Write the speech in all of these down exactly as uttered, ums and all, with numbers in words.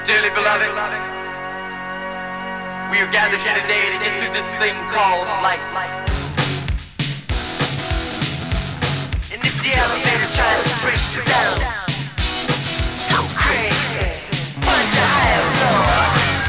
Dearly beloved, we are gathered here today to get through this thing called life. And if the elevator tries to break you down, go crazy, punch a higher floor.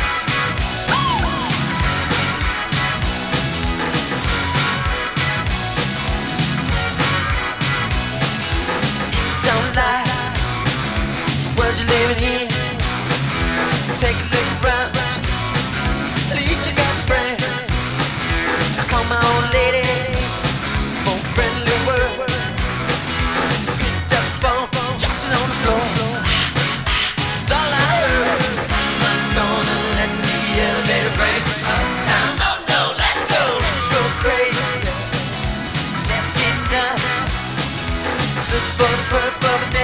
If you don't like the world you're living in, take a look around. At least you got friends. I call my old lady for a friendly word. She picked up the phone, dropped it on the floor. That's all I heard. I'm not gonna let the elevator break us down. Oh no, let's go, let's go crazy. Let's get nuts. Let's look for the purple.